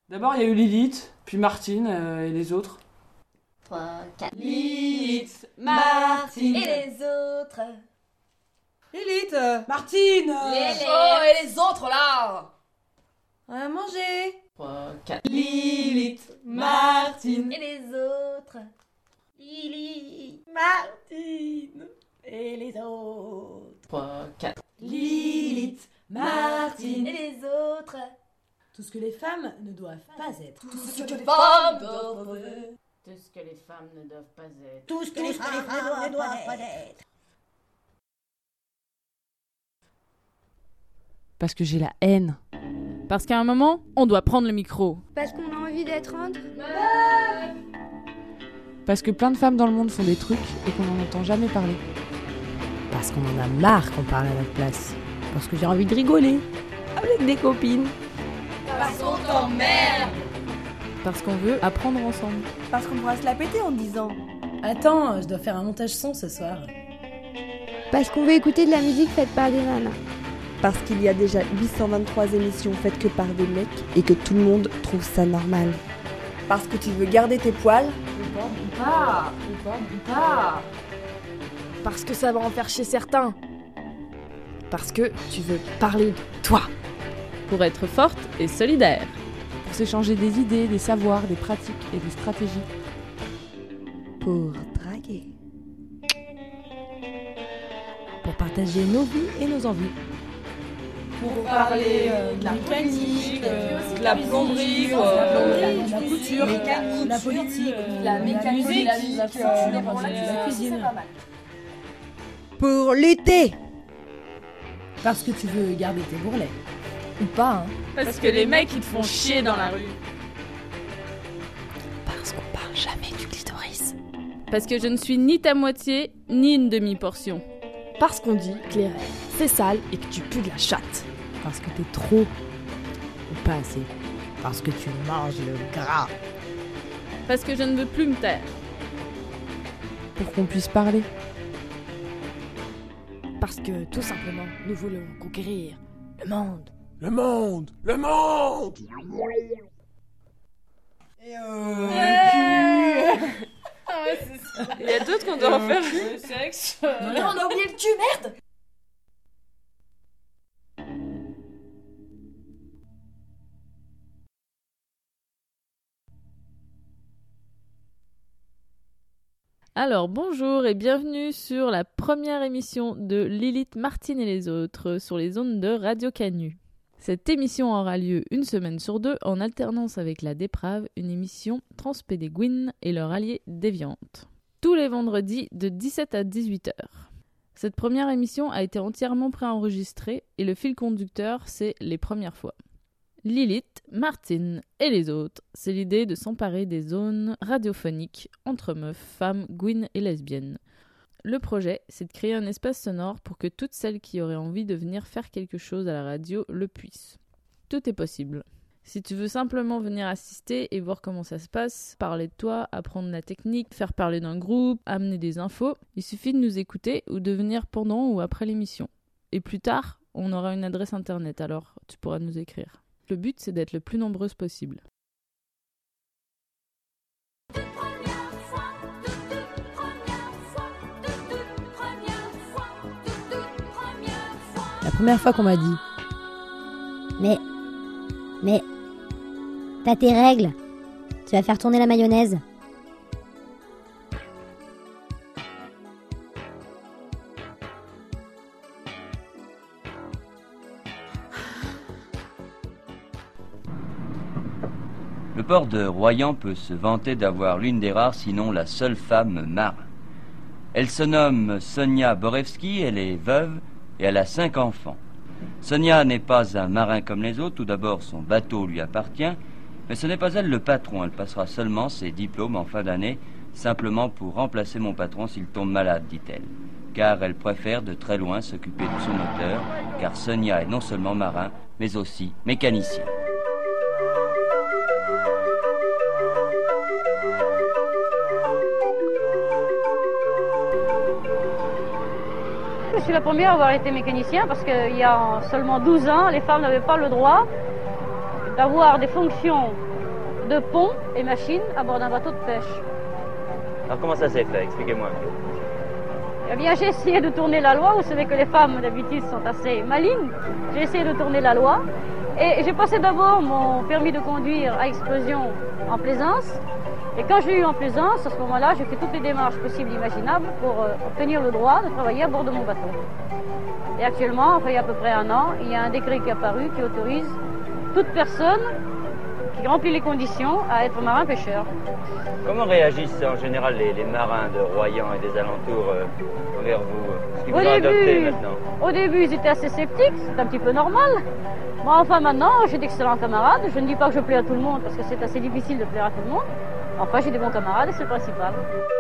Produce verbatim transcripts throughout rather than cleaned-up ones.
D'abord, il y a eu Lilith, puis Martine euh, et les autres. trois, quatre. Lilith, Martine. Et les autres. Lilith, euh, Martine. Les- Oh, et les autres là. On va manger. trois, quatre. Lilith, Martine. Et les autres. Lily, Martine. Et les autres. trois, quatre. Lilith, Et Martine. les autres. Tout ce que les femmes ne doivent pas être. Tout ce que les femmes doivent être. Tout ce que les femmes ne doivent pas être. Tout ce que les femmes ne doivent pas être. Parce que j'ai la haine. Parce qu'à un moment, on doit prendre le micro. Parce qu'on a envie d'être entre. Parce que plein de femmes dans le monde font des trucs et qu'on n'en entend jamais parler. Parce qu'on en a marre qu'on parle à notre place. Parce que j'ai envie de rigoler avec des copines. Parce qu'on t'emmerde. Parce qu'on veut apprendre ensemble. Parce qu'on pourra se la péter en disant. Attends, je dois faire un montage son ce soir. Parce qu'on veut écouter de la musique faite par des nanas. Parce qu'il y a déjà huit cent vingt-trois émissions faites que par des mecs et que tout le monde trouve ça normal. Parce que tu veux garder tes poils. Pas, pas. Parce que ça va en faire chez certains. Parce que tu veux parler de toi. Pour être forte et solidaire. Pour s'échanger des idées, des savoirs, des pratiques et des stratégies. Pour draguer. Pour partager nos vies et nos envies. Pour parler euh, de la mécanique, euh, de la plomberie, la, euh, la couture, mécanique, la politique, la mécanique, musique, la musique, la euh, couture, la la cuisine. Pour lutter. Parce que tu veux garder tes bourrelets. Ou pas, hein. Parce que les mecs, ils te font chier dans la rue. Parce qu'on parle jamais du clitoris. Parce que je ne suis ni ta moitié, ni une demi-portion. Parce qu'on dit que les rêves, c'est sale et que tu pues de la chatte. Parce que t'es trop ou pas assez. Parce que tu manges le gras. Parce que je ne veux plus me taire. Pour qu'on puisse parler. Parce que, tout simplement, nous voulons conquérir le monde. Le monde, le monde. Et euh... Ah ouais, c'est ça. Il y a d'autres qu'on doit en faire. Le sexe. Mais on a oublié le cul, merde. Alors bonjour et bienvenue sur la première émission de Lilith, Martine et les autres sur les ondes de Radio Canu. Cette émission aura lieu une semaine sur deux en alternance avec La Déprave, une émission transpédéguine et leur allié Déviante. Tous les vendredis de dix-sept à dix-huit heures. Cette première émission a été entièrement préenregistrée et le fil conducteur c'est les premières fois. Lilith, Martine et les autres, c'est l'idée de s'emparer des zones radiophoniques entre meufs, femmes, gouines et lesbiennes. Le projet, c'est de créer un espace sonore pour que toutes celles qui auraient envie de venir faire quelque chose à la radio le puissent. Tout est possible. Si tu veux simplement venir assister et voir comment ça se passe, parler de toi, apprendre la technique, faire parler d'un groupe, amener des infos, il suffit de nous écouter ou de venir pendant ou après l'émission. Et plus tard, on aura une adresse internet, alors tu pourras nous écrire. Le but, c'est d'être le plus nombreuse possible. La première fois qu'on m'a dit Mais, mais, t'as tes règles. Tu vas faire tourner la mayonnaise. Le port de Royan peut se vanter d'avoir l'une des rares, sinon la seule femme marin. Elle se nomme Sonia Borewski, elle est veuve et elle a cinq enfants. Sonia n'est pas un marin comme les autres, tout d'abord son bateau lui appartient, mais ce n'est pas elle le patron, elle passera seulement ses diplômes en fin d'année, simplement pour remplacer mon patron s'il tombe malade, dit-elle. Car elle préfère de très loin s'occuper de son moteur, car Sonia est non seulement marin, mais aussi mécanicien. Je suis la première à avoir été mécanicien parce qu'il y a seulement douze ans, les femmes n'avaient pas le droit d'avoir des fonctions de ponts et machines à bord d'un bateau de pêche. Alors comment ça s'est fait? Expliquez-moi un peu. Eh bien, j'ai essayé de tourner la loi. Vous savez que les femmes, d'habitude, sont assez malignes. J'ai essayé de tourner la loi. Et j'ai passé d'abord mon permis de conduire à explosion en plaisance. Et quand j'ai eu en plaisance, à ce moment-là, j'ai fait toutes les démarches possibles et imaginables pour euh, obtenir le droit de travailler à bord de mon bateau. Et actuellement, enfin, il y a à peu près un an, il y a un décret qui est apparu qui autorise toute personne qui remplit les conditions à être marin-pêcheur. Comment réagissent en général les, les marins de Royan et des alentours euh, envers vous? Ce qu'ils vous ont adopté maintenant? Au début, ils étaient assez sceptiques, c'est un petit peu normal. Moi, enfin, maintenant, j'ai d'excellents camarades. Je ne dis pas que je plais à tout le monde parce que c'est assez difficile de plaire à tout le monde. Enfin, j'ai des bons camarades et c'est le principal.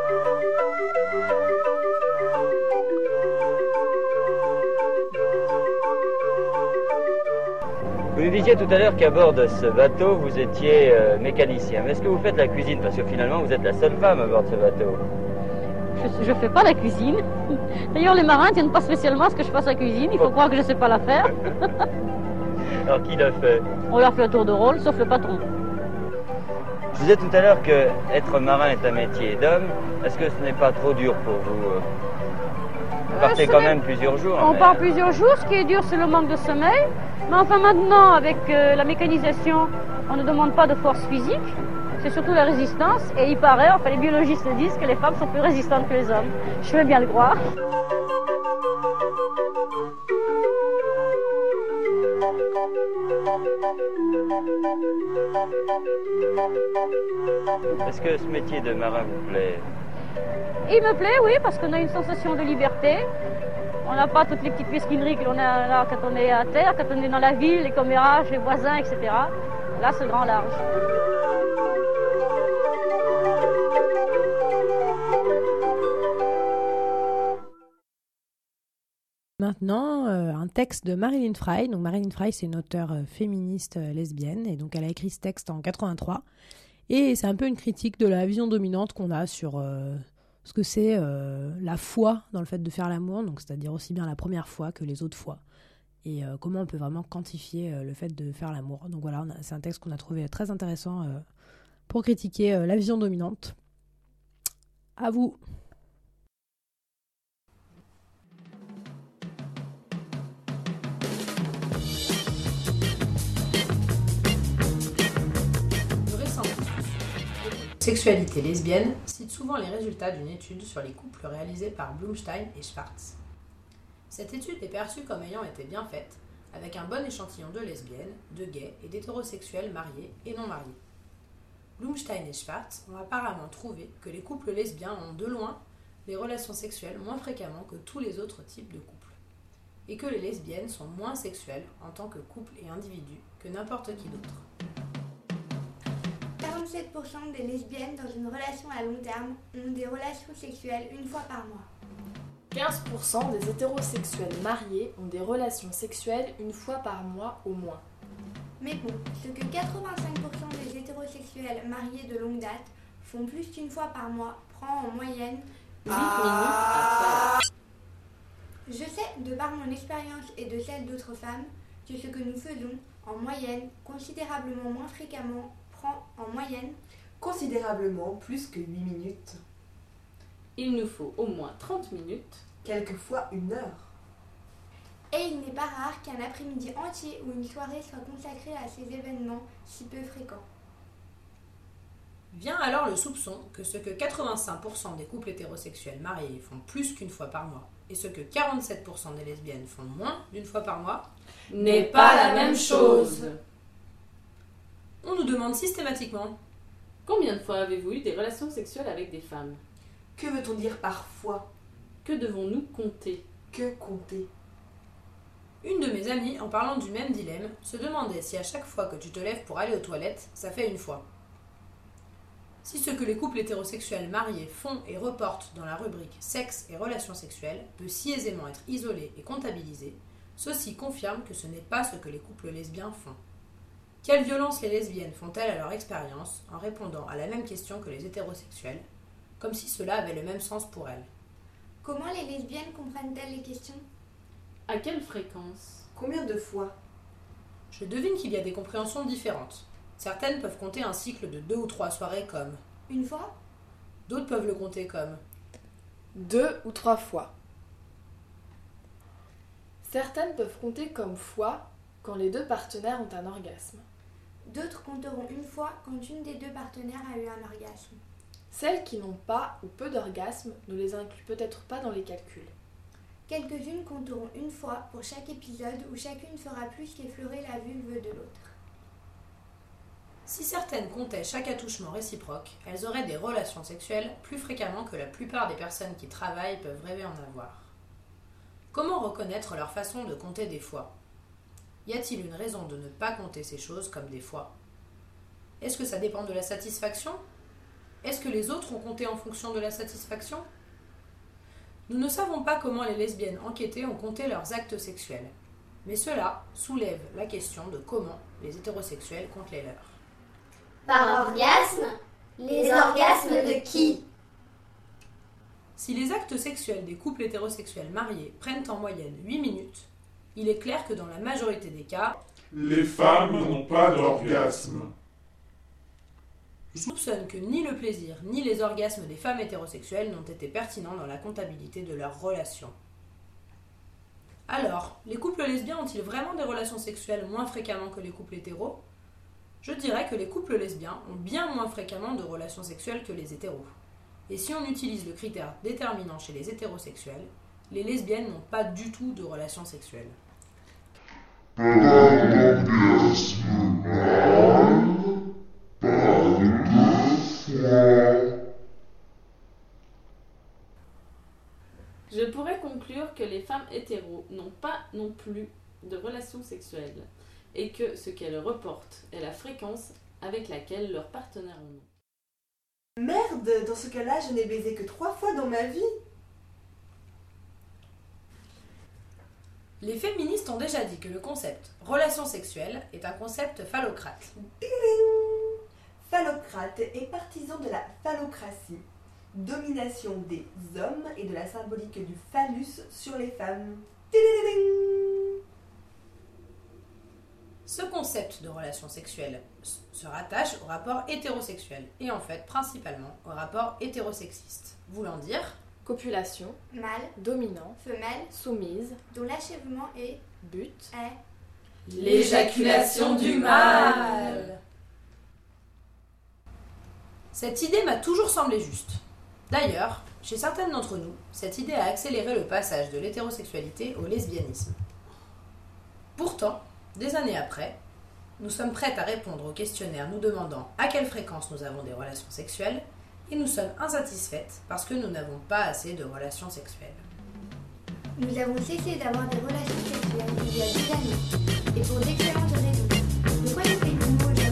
Vous nous disiez tout à l'heure qu'à bord de ce bateau, vous étiez euh, mécanicien. Mais est-ce que vous faites la cuisine? Parce que finalement, vous êtes la seule femme à bord de ce bateau. Je ne fais pas la cuisine. D'ailleurs, les marins ne tiennent pas spécialement à ce que je fasse la cuisine. Il faut croire que je ne sais pas la faire. Alors, qui l'a fait? On leur fait un tour de rôle, sauf le patron. Je disais tout à l'heure que être marin est un métier d'homme. Est-ce que ce n'est pas trop dur pour vous? Vous partez quand même plusieurs jours. On mais... part plusieurs jours. Ce qui est dur, c'est le manque de sommeil. Mais enfin, maintenant, avec euh, la mécanisation, on ne demande pas de force physique. C'est surtout la résistance. Et il paraît, enfin, les biologistes disent que les femmes sont plus résistantes que les hommes. Je veux bien le croire. Est-ce que ce métier de marin vous plaît? Il me plaît, oui, parce qu'on a une sensation de liberté. On n'a pas toutes les petites mesquineries que l'on a là quand on est à terre, quand on est dans la ville, les commérages, les voisins, et cetera. Là, c'est grand large. Maintenant, euh, un texte de Marilyn Frye. Donc Marilyn Frye, c'est une auteure euh, féministe euh, lesbienne, et donc elle a écrit ce texte en quatre-vingt-trois. Et c'est un peu une critique de la vision dominante qu'on a sur euh, ce que c'est euh, la foi dans le fait de faire l'amour, donc c'est-à-dire aussi bien la première fois que les autres fois, et euh, comment on peut vraiment quantifier euh, le fait de faire l'amour. Donc voilà, on a, c'est un texte qu'on a trouvé très intéressant euh, pour critiquer euh, la vision dominante. À vous. Sexualité lesbienne cite souvent les résultats d'une étude sur les couples réalisés par Blumstein et Schwartz. Cette étude est perçue comme ayant été bien faite, avec un bon échantillon de lesbiennes, de gays et d'hétérosexuels mariés et non mariés. Blumstein et Schwartz ont apparemment trouvé que les couples lesbiens ont de loin des relations sexuelles moins fréquemment que tous les autres types de couples, et que les lesbiennes sont moins sexuelles en tant que couple et individu que n'importe qui d'autre. quarante-sept pour cent des lesbiennes dans une relation à long terme ont des relations sexuelles une fois par mois. quinze pour cent des hétérosexuels mariés ont des relations sexuelles une fois par mois au moins. Mais bon, ce que quatre-vingt-cinq pour cent des hétérosexuels mariés de longue date font plus qu'une fois par mois prend en moyenne huit minutes à faire. Je sais, de par mon expérience et de celle d'autres femmes, que ce que nous faisons, en moyenne, considérablement moins fréquemment, prend en moyenne considérablement plus que huit minutes. Il nous faut au moins trente minutes, quelquefois une heure. Et il n'est pas rare qu'un après-midi entier ou une soirée soit consacrée à ces événements si peu fréquents. Vient alors le soupçon que ce que quatre-vingt-cinq pour cent des couples hétérosexuels mariés font plus qu'une fois par mois et ce que quarante-sept pour cent des lesbiennes font moins d'une fois par mois n'est pas la même chose. On nous demande systématiquement: combien de fois avez-vous eu des relations sexuelles avec des femmes? Que veut-on dire par fois? Que devons-nous compter? Que compter? Une de mes amies, en parlant du même dilemme, se demandait si à chaque fois que tu te lèves pour aller aux toilettes, ça fait une fois. Si ce que les couples hétérosexuels mariés font et reportent dans la rubrique sexe et relations sexuelles peut si aisément être isolé et comptabilisé, ceci confirme que ce n'est pas ce que les couples lesbiens font. Quelle violence les lesbiennes font-elles à leur expérience en répondant à la même question que les hétérosexuels, comme si cela avait le même sens pour elles? Comment les lesbiennes comprennent-elles les questions? À quelle fréquence? Combien de fois? Je devine qu'il y a des compréhensions différentes. Certaines peuvent compter un cycle de deux ou trois soirées comme une fois. D'autres peuvent le compter comme deux ou trois fois. Certaines peuvent compter comme fois quand les deux partenaires ont un orgasme. D'autres compteront une fois quand une des deux partenaires a eu un orgasme. Celles qui n'ont pas ou peu d'orgasme ne les incluent peut-être pas dans les calculs. Quelques-unes compteront une fois pour chaque épisode où chacune fera plus qu'effleurer la vulve de l'autre. Si certaines comptaient chaque attouchement réciproque, elles auraient des relations sexuelles plus fréquemment que la plupart des personnes qui travaillent peuvent rêver en avoir. Comment reconnaître leur façon de compter des fois ? Y a-t-il une raison de ne pas compter ces choses comme des fois ? Est-ce que ça dépend de la satisfaction ? Est-ce que les autres ont compté en fonction de la satisfaction ? Nous ne savons pas comment les lesbiennes enquêtées ont compté leurs actes sexuels, mais cela soulève la question de comment les hétérosexuels comptent les leurs. Par orgasme ? Les orgasmes de qui ? Si les actes sexuels des couples hétérosexuels mariés prennent en moyenne huit minutes, il est clair que dans la majorité des cas, les femmes n'ont pas d'orgasme. Je soupçonne que ni le plaisir ni les orgasmes des femmes hétérosexuelles n'ont été pertinents dans la comptabilité de leurs relations. Alors, les couples lesbiens ont-ils vraiment des relations sexuelles moins fréquemment que les couples hétéros ? Je dirais que les couples lesbiens ont bien moins fréquemment de relations sexuelles que les hétéros. Et si on utilise le critère déterminant chez les hétérosexuels, les lesbiennes n'ont pas du tout de relations sexuelles. Pas d'orgasme mâle, pas de fois. Je pourrais conclure que les femmes hétéros n'ont pas non plus de relations sexuelles et que ce qu'elles reportent est la fréquence avec laquelle leurs partenaires en ont. Merde, dans ce cas-là, je n'ai baisé que trois fois dans ma vie. Les féministes ont déjà dit que le concept relation sexuelle est un concept phallocrate. Ding-ding. Phallocrate est partisan de la phallocratie, domination des hommes et de la symbolique du phallus sur les femmes. Ding-ding. Ce concept de relation sexuelle se rattache au rapport hétérosexuel et en fait principalement au rapport hétérosexiste, voulant dire copulation, mâle, dominant, femelle, soumise, dont l'achèvement est but, est l'éjaculation du mâle. Cette idée m'a toujours semblé juste. D'ailleurs, chez certaines d'entre nous, cette idée a accéléré le passage de l'hétérosexualité au lesbianisme. Pourtant, des années après, nous sommes prêtes à répondre au questionnaire nous demandant à quelle fréquence nous avons des relations sexuelles et nous sommes insatisfaites parce que nous n'avons pas assez de relations sexuelles. Nous avons cessé d'avoir des relations sexuelles il y a des années et pour d'excellentes raisons. De quoi nous parlons aujourd'hui ?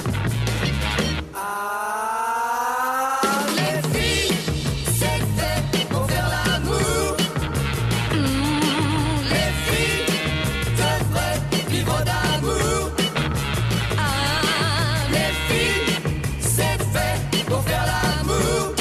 Ah, les filles, c'est fait pour faire l'amour. Mmh, les filles devraient vivre d'amour. Ah, les filles, c'est fait pour faire l'amour.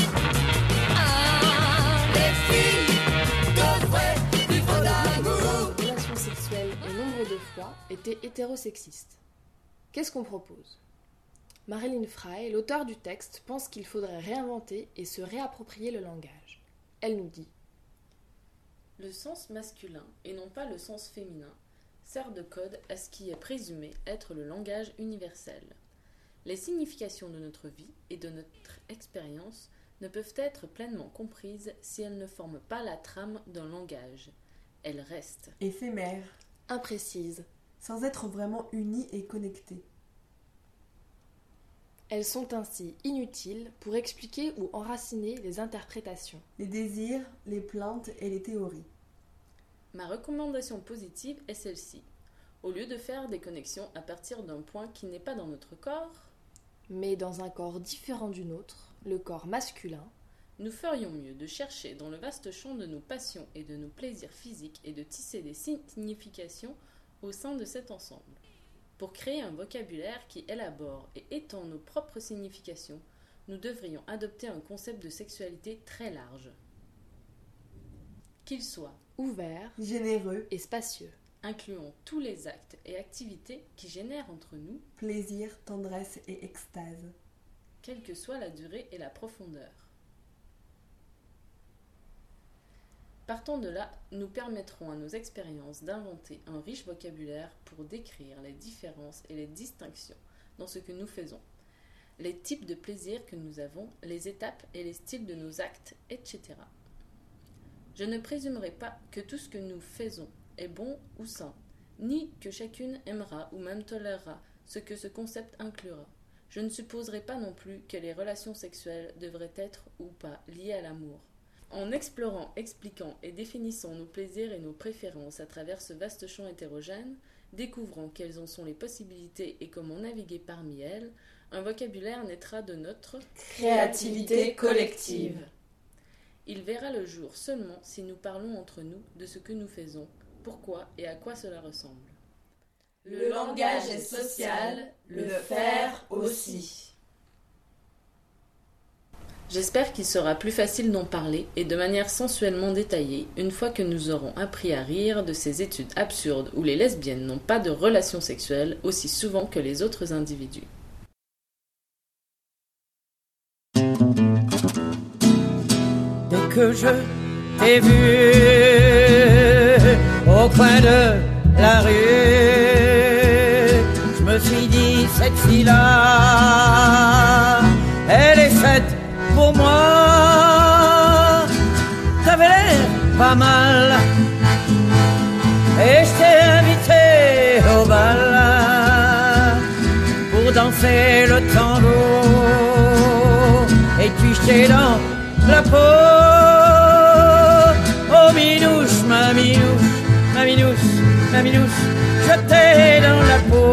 Ah, les filles devraient vivre d'amour. Les relations sexuelles et nombre de fois étaient hétérosexistes. Qu'est-ce qu'on propose ? Marilyn Frey, l'auteure du texte, pense qu'il faudrait réinventer et se réapproprier le langage. Elle nous dit « Le sens masculin, et non pas le sens féminin, sert de code à ce qui est présumé être le langage universel. Les significations de notre vie et de notre expérience ne peuvent être pleinement comprises si elles ne forment pas la trame d'un langage. Elles restent éphémères, imprécises, sans être vraiment unies et connectées. Elles sont ainsi inutiles pour expliquer ou enraciner les interprétations, les désirs, les plaintes et les théories. Ma recommandation positive est celle-ci. Au lieu de faire des connexions à partir d'un point qui n'est pas dans notre corps, mais dans un corps différent du nôtre, le corps masculin, nous ferions mieux de chercher dans le vaste champ de nos passions et de nos plaisirs physiques et de tisser des significations au sein de cet ensemble. Pour créer un vocabulaire qui élabore et étend nos propres significations, nous devrions adopter un concept de sexualité très large. Qu'il soit ouvert, généreux et spacieux. incluant tous les actes et activités qui génèrent entre nous plaisir, tendresse et extase, quelle que soit la durée et la profondeur. Partant de là, nous permettrons à nos expériences d'inventer un riche vocabulaire pour décrire les différences et les distinctions dans ce que nous faisons, les types de plaisir que nous avons, les étapes et les styles de nos actes, et cetera. Je ne présumerai pas que tout ce que nous faisons est bon ou sain, ni que chacune aimera ou même tolérera ce que ce concept inclura. Je ne supposerai pas non plus que les relations sexuelles devraient être ou pas liées à l'amour. En explorant, expliquant et définissant nos plaisirs et nos préférences à travers ce vaste champ hétérogène, découvrant quelles en sont les possibilités et comment naviguer parmi elles, un vocabulaire naîtra de notre créativité collective. Il verra le jour seulement si nous parlons entre nous de ce que nous faisons, pourquoi et à quoi cela ressemble. Le langage est social, le faire aussi. J'espère qu'il sera plus facile d'en parler et de manière sensuellement détaillée une fois que nous aurons appris à rire de ces études absurdes où les lesbiennes n'ont pas de relations sexuelles aussi souvent que les autres individus. Dès que je t'ai vu au coin de la rue, je me suis dit cette fille-là, elle est faite pour moi. T'avais l'air pas mal et je t'ai invité au bal pour danser le tango et puis j'étais dans la peau. Oh minouche, ma minouche, ma minouche, ma minouche, je t'ai dans la peau.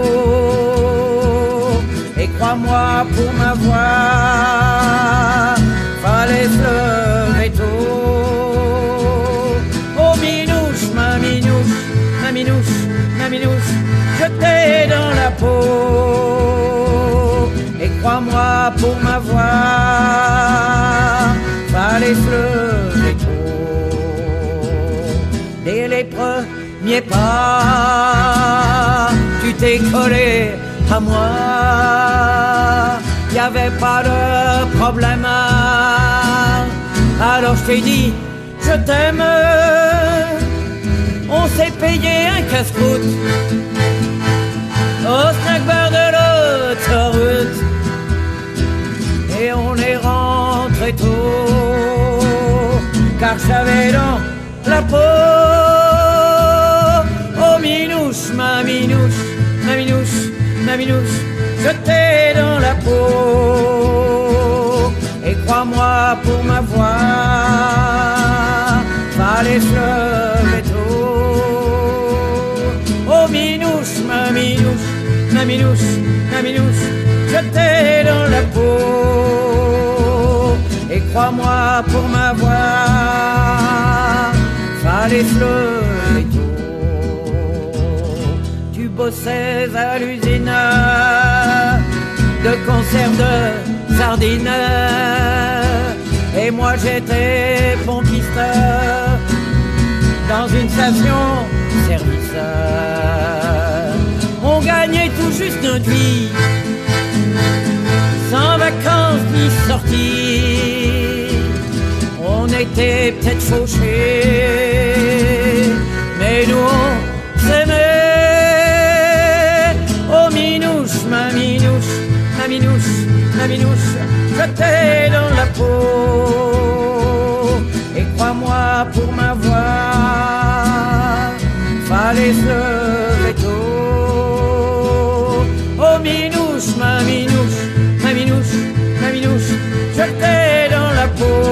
Et crois-moi, pour m'avoir, fallait se lever tôt. Oh minouche, ma minouche, ma minouche, ma minouche, je t'ai dans la peau. Et crois-moi, pour m'avoir, fallait se lever tôt. Dès les premiers pas, tu t'es collé à moi, y avait pas de problème. Alors je t'ai dit, je t'aime. On s'est payé un casse-croûte au snack bar de l'autoroute et on est rentré tôt, car j'avais dans la peau. Oh minouche, ma minouche, ma minouche, ma minouche, je t'ai dans la peau. Et crois-moi, pour m'avoir, fallait se lever tôt. Oh minouche, ma minouche, ma minouche, ma minouche, je t'ai dans la peau. Et crois-moi, pour m'avoir, fallait se lever tôt. Tu bossais à l'usine de conserve de sardines et moi j'étais pompiste dans une station-service. On gagnait tout juste notre vie, sans vacances ni sorties. On était peut-être fauchés, mais nous on s'aimait. Oh minouche, ma minouche, ma minouche, ma minouche, je t'ai dans la peau. Et crois-moi, pour m'avoir, fallait se lever tôt. Oh minouche, ma minouche, ma minouche, ma minouche, je t'ai dans la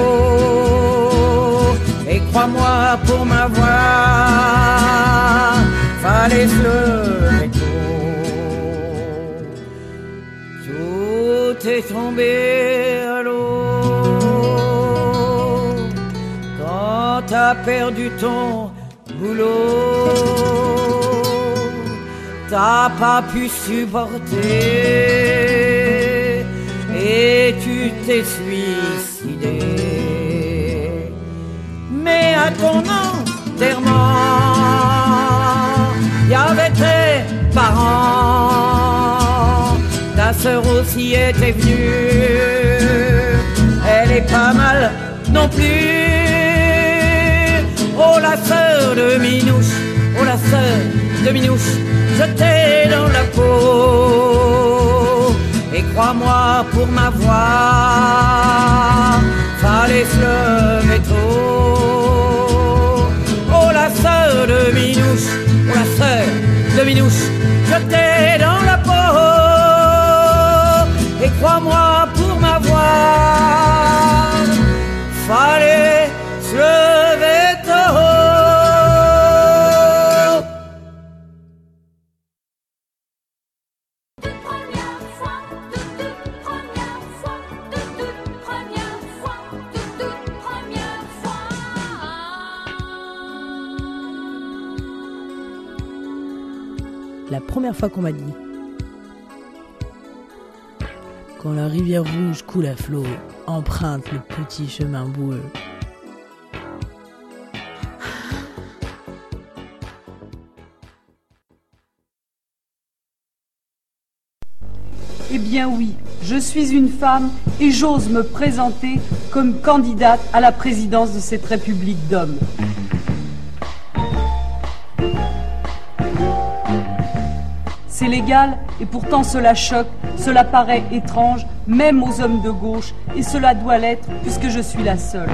peau. Et crois-moi, pour m'avoir, fallait se lever tôt. Tout est tombé à l'eau quand t'as perdu ton boulot. T'as pas pu supporter et tu t'es suicidé. Mais à ton enterrement, aussi était venue. Elle est pas mal non plus. Oh la sœur de Minouche, oh la sœur de Minouche, je t'ai dans la peau. Et crois-moi pour ma voix, fallait se lever tôt. Oh la sœur de Minouche, oh la sœur de Minouche, je t'ai dans la peau. Et crois-moi pour ma voix, fallait se lever tôt. La première fois qu'on m'a dit: quand la rivière rouge coule à flot, emprunte le petit chemin boueux. Eh bien oui, je suis une femme et j'ose me présenter comme candidate à la présidence de cette République d'hommes. C'est légal et pourtant cela choque, cela paraît étrange, même aux hommes de gauche, et cela doit l'être puisque je suis la seule.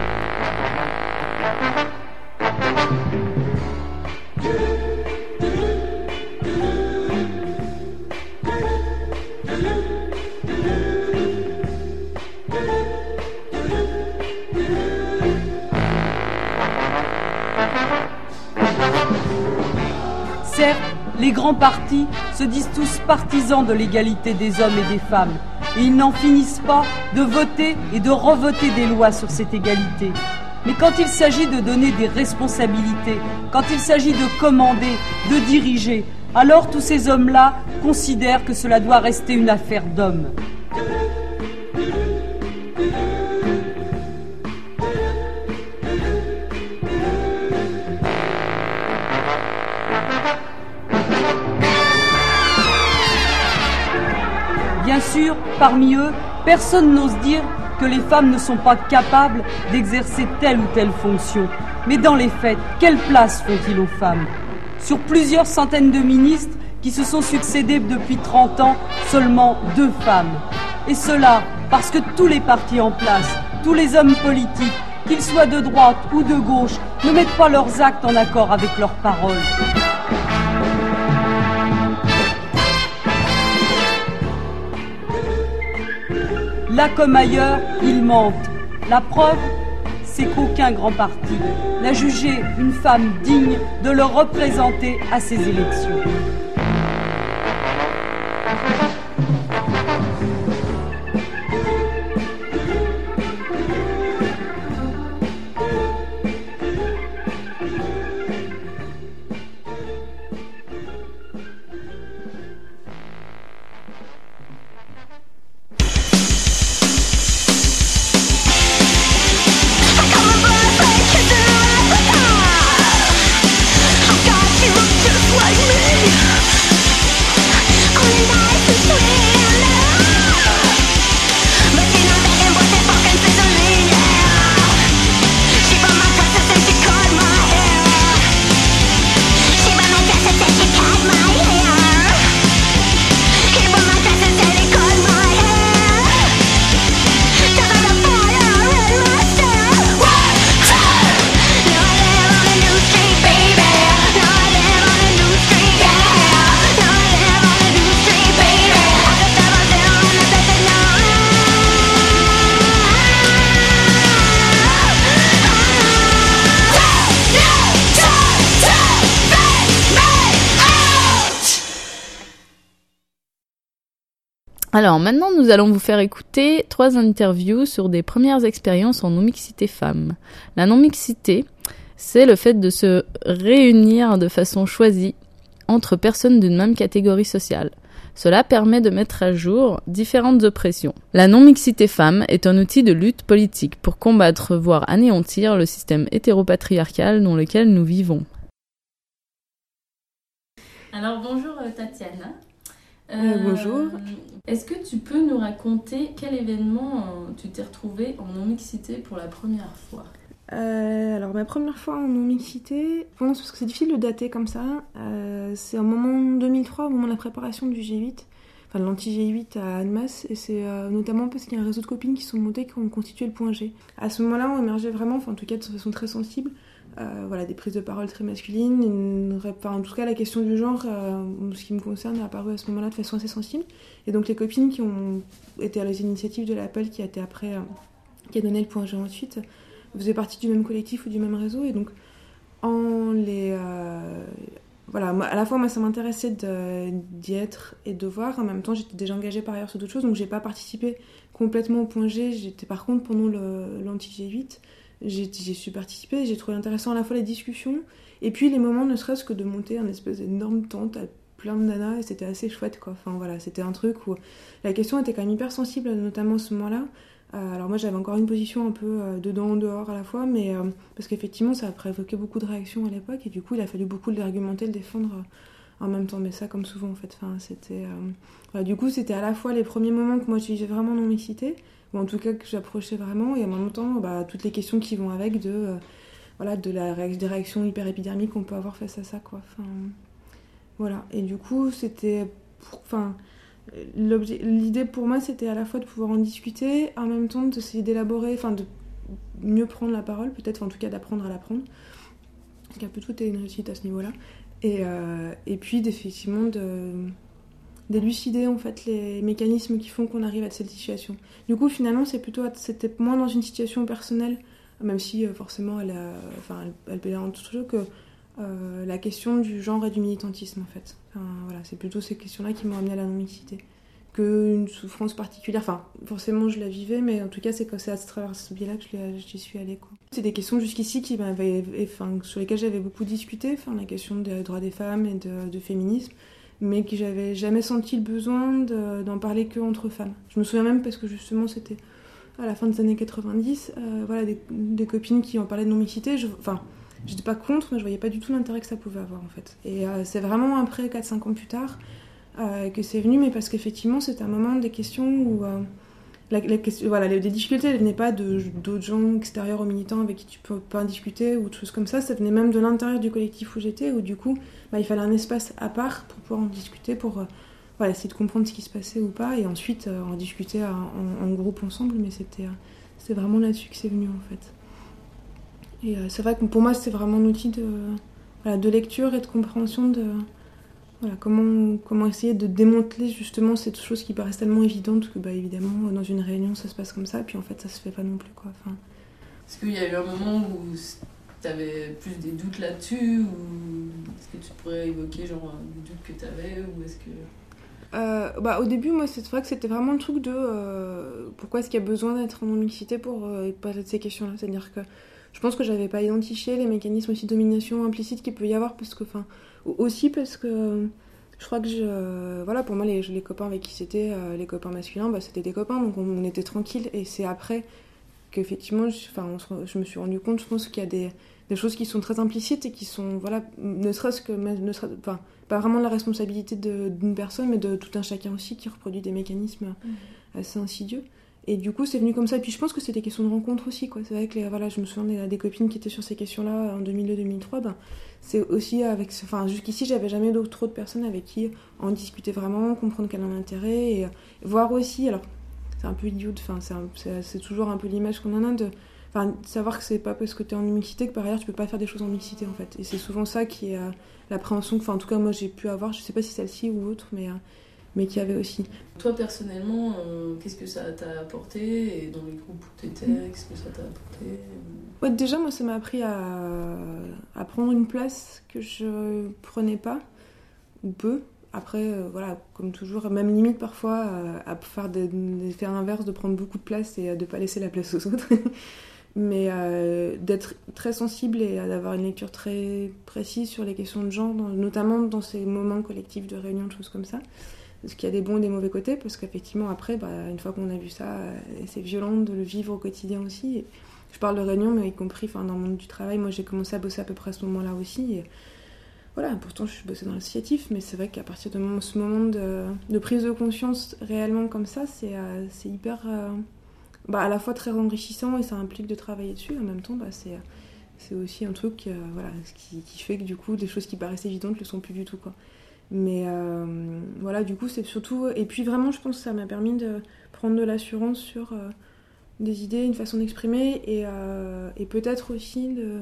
Certes, les grands partis se disent tous partisans de l'égalité des hommes et des femmes, et ils n'en finissent pas de voter et de revoter des lois sur cette égalité. Mais quand il s'agit de donner des responsabilités, quand il s'agit de commander, de diriger, alors tous ces hommes-là considèrent que cela doit rester une affaire d'hommes. Bien sûr, parmi eux, personne n'ose dire que les femmes ne sont pas capables d'exercer telle ou telle fonction. Mais dans les faits, quelle place font-ils aux femmes? Sur plusieurs centaines de ministres qui se sont succédés depuis trente ans, seulement deux femmes. Et cela parce que tous les partis en place, tous les hommes politiques, qu'ils soient de droite ou de gauche, ne mettent pas leurs actes en accord avec leurs paroles. Là comme ailleurs, ils mentent. La preuve, c'est qu'aucun grand parti n'a jugé une femme digne de le représenter à ces élections. Alors maintenant, nous allons vous faire écouter trois interviews sur des premières expériences en non-mixité femmes. La non-mixité, c'est le fait de se réunir de façon choisie entre personnes d'une même catégorie sociale. Cela permet de mettre à jour différentes oppressions. La non-mixité femme est un outil de lutte politique pour combattre, voire anéantir le système hétéropatriarcal dans lequel nous vivons. Alors bonjour Tatiana. Euh, bonjour. Est-ce que tu peux nous raconter quel événement euh, tu t'es retrouvée en non-mixité pour la première fois ? Euh, alors ma première fois en non-mixité, je pense parce que c'est difficile de dater comme ça, euh, c'est au moment deux mille trois, au moment de la préparation du G huit, enfin de l'anti-G huit à Annemasse, et c'est euh, notamment parce qu'il y a un réseau de copines qui sont montées, qui ont constitué le point G. À ce moment-là, on émergeait vraiment, enfin en tout cas de façon très sensible, euh, voilà, des prises de parole très masculines, une, enfin, en tout cas la question du genre, euh, ce qui me concerne, est apparue à ce moment-là de façon assez sensible. Et donc les copines qui ont été à l'initiative de l'appel, qui a été après, euh, qui a donné le point G ensuite, faisaient partie du même collectif ou du même réseau, et donc en les euh, voilà, moi, à la fois moi ça m'intéressait de, d'y être et de voir, en même temps j'étais déjà engagée par ailleurs sur d'autres choses, donc j'ai pas participé complètement au point G. J'étais par contre pendant le, l'anti-G huit, j'ai, j'ai su participer, j'ai trouvé intéressant à la fois les discussions et puis les moments ne serait-ce que de monter un espèce d'énorme tente à plein de nanas, et c'était assez chouette quoi. Enfin voilà, c'était un truc où la question était quand même hyper sensible, notamment à ce moment-là. Euh, alors moi j'avais encore une position un peu euh, dedans, dehors à la fois, mais euh, parce qu'effectivement ça a provoqué beaucoup de réactions à l'époque, et du coup il a fallu beaucoup l'argumenter, le défendre euh, en même temps, mais ça comme souvent en fait. Enfin, c'était, euh... voilà, du coup c'était à la fois les premiers moments que moi je vivais vraiment non-mixité, ou en tout cas que j'approchais vraiment, et en même temps bah, toutes les questions qui vont avec de, euh, voilà, de la ré- des réactions hyper épidermiques qu'on peut avoir face à ça quoi. Enfin, voilà, et du coup c'était... Pour... Enfin, l'idée pour moi c'était à la fois de pouvoir en discuter, en même temps d'essayer d'élaborer, enfin de mieux prendre la parole peut-être, enfin, en tout cas d'apprendre à la prendre, parce qu'un peu tout est une réussite à ce niveau-là, et, euh, et puis d'effectivement de, d'élucider en fait les mécanismes qui font qu'on arrive à cette situation. Du coup finalement c'est plutôt, c'était moins dans une situation personnelle, même si euh, forcément elle a, enfin elle, elle plaît en tout truc, que Euh, la question du genre et du militantisme en fait. Enfin, voilà, c'est plutôt ces questions-là qui m'ont amené à la non-mixité qu'une souffrance particulière. Enfin, forcément je la vivais, mais en tout cas c'est, c'est à travers ce biais-là que j'y suis allée quoi. C'est des questions jusqu'ici qui m'avaient, enfin, sur lesquelles j'avais beaucoup discuté, enfin, la question des droits des femmes et de, de féminisme, mais que j'avais jamais senti le besoin de, d'en parler que entre femmes. Je me souviens même parce que justement c'était à la fin des années quatre-vingt-dix, euh, voilà, des, des copines qui en parlaient de non-mixité, je, enfin j'étais pas contre, mais je voyais pas du tout l'intérêt que ça pouvait avoir en fait. Et euh, c'est vraiment après, quatre cinq ans plus tard, euh, que c'est venu, mais parce qu'effectivement c'était un moment des questions où euh, la, la question, voilà, les, les difficultés elles venaient pas de, d'autres gens extérieurs aux militants avec qui tu peux pas discuter ou des choses comme ça, ça venait même de l'intérieur du collectif où j'étais, où du coup bah, il fallait un espace à part pour pouvoir en discuter, pour euh, voilà, essayer de comprendre ce qui se passait ou pas, et ensuite euh, en discuter en, en, en groupe ensemble, mais c'était, euh, c'était vraiment là-dessus que c'est venu en fait. Et euh, c'est vrai que pour moi, c'est vraiment un outil de, voilà, de lecture et de compréhension de voilà, comment, comment essayer de démanteler justement cette chose qui paraissent tellement évidente que, bah, évidemment, dans une réunion, ça se passe comme ça, puis en fait, ça se fait pas non plus, quoi. Enfin... Est-ce qu'il y a eu un moment où tu avais plus des doutes là-dessus, ou est-ce que tu pourrais évoquer genre des doutes que tu avais, ou est-ce que... Euh, bah, au début, moi, c'est vrai que c'était vraiment le truc de euh, pourquoi est-ce qu'il y a besoin d'être en non-mixité pour euh, parler de ces questions-là. C'est-à-dire que je pense que j'avais pas identifié les mécanismes aussi de domination implicite qu'il peut y avoir, parce que, enfin, aussi parce que je crois que je, voilà, pour moi, les, les copains avec qui c'était, euh, les copains masculins, bah, c'était des copains, donc on, on était tranquilles, et c'est après qu'effectivement, je, enfin, on, je me suis rendu compte, je pense qu'il y a des, des choses qui sont très implicites et qui sont, voilà, ne serait-ce que, ne serait, enfin, pas vraiment de la responsabilité de, d'une personne, mais de tout un chacun aussi qui reproduit des mécanismes mmh. assez insidieux. Et du coup, c'est venu comme ça. Et puis je pense que c'est des questions de rencontre aussi, quoi. C'est vrai que les, voilà, je me souviens des, des copines qui étaient sur ces questions-là en deux mille deux deux mille trois. Ben, c'est aussi avec, enfin, jusqu'ici, j'avais jamais d'autres, trop de personnes avec qui en discuter vraiment, comprendre quel est l'intérêt, et, et voir aussi. Alors, c'est un peu idiot. Enfin, c'est, c'est, c'est toujours un peu l'image qu'on en a de, enfin, savoir que c'est pas parce que t'es en mixité que par ailleurs tu peux pas faire des choses en mixité en fait. Et c'est souvent ça qui est euh, l'appréhension. Enfin, en tout cas, moi, j'ai pu avoir. Je sais pas si celle-ci ou autre, mais. Euh, mais qu'il y avait aussi. Toi, personnellement, euh, qu'est-ce que ça t'a apporté ? Et dans les groupes où tu étais, qu'est-ce que ça t'a apporté ? Ouais, déjà, moi, ça m'a appris à, à prendre une place que je prenais pas, ou peu. Après, euh, voilà, comme toujours, même limite parfois, euh, à faire des effets inverses, de prendre beaucoup de place et de pas laisser la place aux autres. Mais euh, d'être très sensible et d'avoir une lecture très précise sur les questions de genre, dans, notamment dans ces moments collectifs de réunion, de choses comme ça. Parce qu'il y a des bons et des mauvais côtés, parce qu'effectivement, après, bah, une fois qu'on a vu ça, c'est violent de le vivre au quotidien aussi. Et je parle de réunion, mais y compris dans le monde du travail. Moi, j'ai commencé à bosser à peu près à ce moment-là aussi. Et voilà, pourtant je suis bossée dans l'associatif, mais c'est vrai qu'à partir de mon- ce moment de, de prise de conscience réellement comme ça, c'est, euh, c'est hyper, euh, bah, à la fois très enrichissant et ça implique de travailler dessus. En même temps, bah, c'est, c'est aussi un truc euh, voilà, qui, qui fait que du coup, des choses qui paraissent évidentes ne le sont plus du tout, quoi. Mais euh, voilà, du coup, c'est surtout... Et puis vraiment, je pense que ça m'a permis de prendre de l'assurance sur euh, des idées, une façon d'exprimer, et, euh, et peut-être aussi de...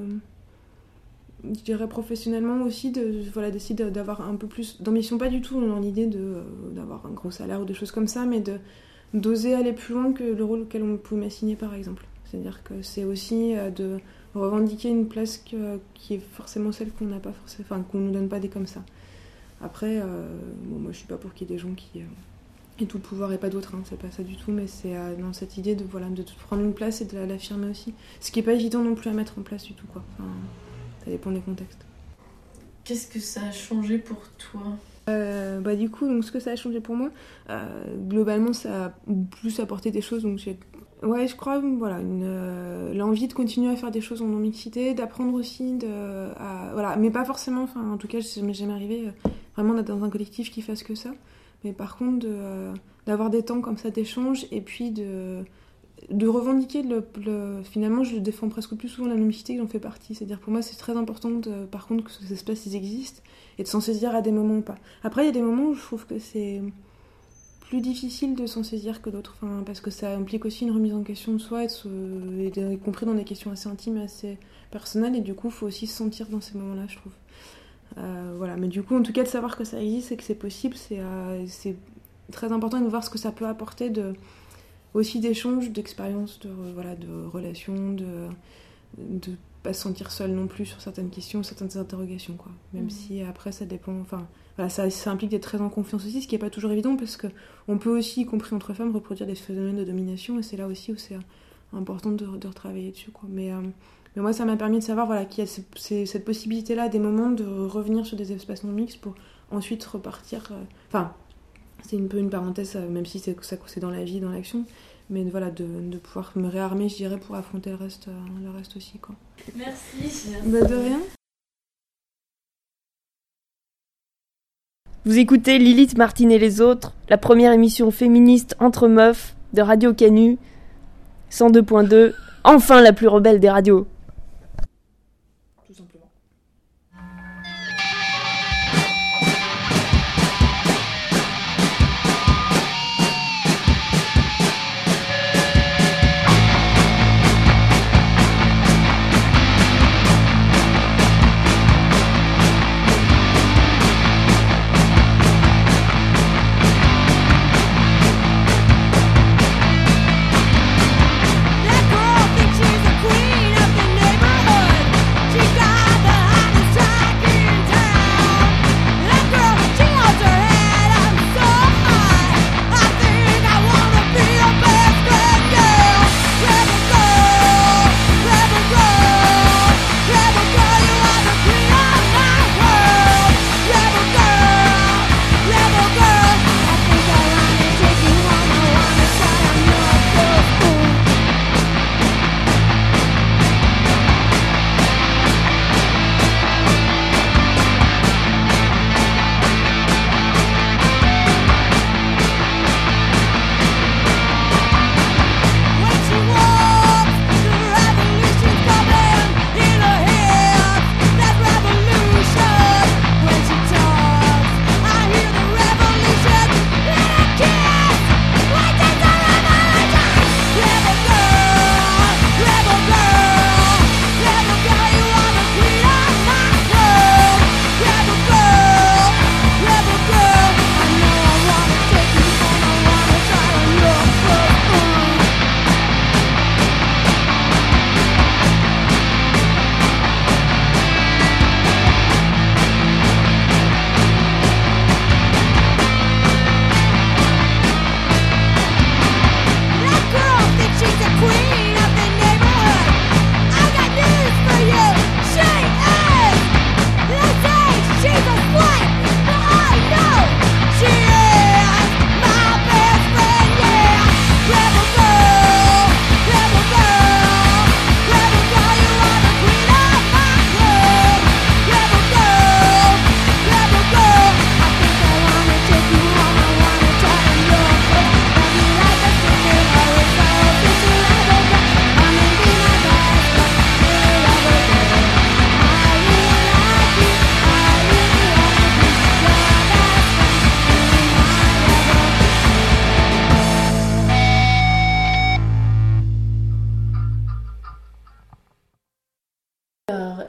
Je dirais professionnellement aussi, de, voilà, d'essayer de- d'avoir un peu plus d'ambition, pas du tout dans l'idée de, euh, d'avoir un gros salaire ou des choses comme ça, mais de, d'oser aller plus loin que le rôle auquel on pouvait m'assigner, par exemple. C'est-à-dire que c'est aussi euh, de revendiquer une place que- qui est forcément celle qu'on n'a pas forcément, enfin, qu'on nous donne pas des comme ça. Après, euh, bon, moi je suis pas pour qu'il y ait des gens qui euh, aient tout le pouvoir et pas d'autres, hein, c'est pas ça du tout, mais c'est euh, dans cette idée de, voilà, de prendre une place et de la- l'affirmer aussi. Ce qui est pas évident non plus à mettre en place du tout, quoi. Enfin, ça dépend des contextes. Qu'est-ce que ça a changé pour toi? Euh, bah du coup, donc, ce que ça a changé pour moi, euh, globalement, ça a plus apporté des choses. Donc j'ai, ouais, je crois, voilà, une, euh, l'envie de continuer à faire des choses en non-mixité, d'apprendre aussi, de, à, voilà, mais pas forcément. Enfin, en tout cas, ça m'est jamais arrivé euh, vraiment d'être dans un collectif qui fasse que ça. Mais par contre, de, euh, d'avoir des temps comme ça d'échange et puis de de revendiquer le, le... Finalement, je le défends presque plus souvent la non-mixité que j'en fais partie. C'est-à-dire, pour moi, c'est très important, de, par contre, que ces espaces, ils existent et de s'en saisir à des moments ou pas. Après, il y a des moments où je trouve que c'est plus difficile de s'en saisir que d'autres, enfin, parce que ça implique aussi une remise en question de soi, et de se... et de... y compris dans des questions assez intimes et assez personnelles, et du coup, il faut aussi se sentir dans ces moments-là, je trouve. Euh, voilà. Mais du coup, en tout cas, de savoir que ça existe et que c'est possible, c'est, euh, c'est très important de voir ce que ça peut apporter de... aussi d'échanges, d'expériences, de, voilà, de relations, de de pas se sentir seul non plus sur certaines questions, certaines interrogations, quoi. Même mmh. si après ça dépend, enfin voilà, ça, ça implique d'être très en confiance aussi, ce qui est pas toujours évident parce que on peut aussi, y compris entre femmes, reproduire des phénomènes de domination, et c'est là aussi où c'est important de, de retravailler dessus, quoi. Mais, euh, mais moi ça m'a permis de savoir, voilà, qu'il y a ces, ces, cette possibilité là, à des moments, de revenir sur des espaces non mixtes pour ensuite repartir, enfin euh, c'est un peu une parenthèse, même si c'est, ça, c'est dans la vie, dans l'action, mais voilà, de, de pouvoir me réarmer, je dirais, pour affronter le reste, le reste aussi, quoi. Merci. Bah, de rien. Vous écoutez Lilith, Martine et les autres, la première émission féministe entre meufs de Radio Canu, cent deux point deux, enfin la plus rebelle des radios. Tout simplement. That girl thinks she's the queen of the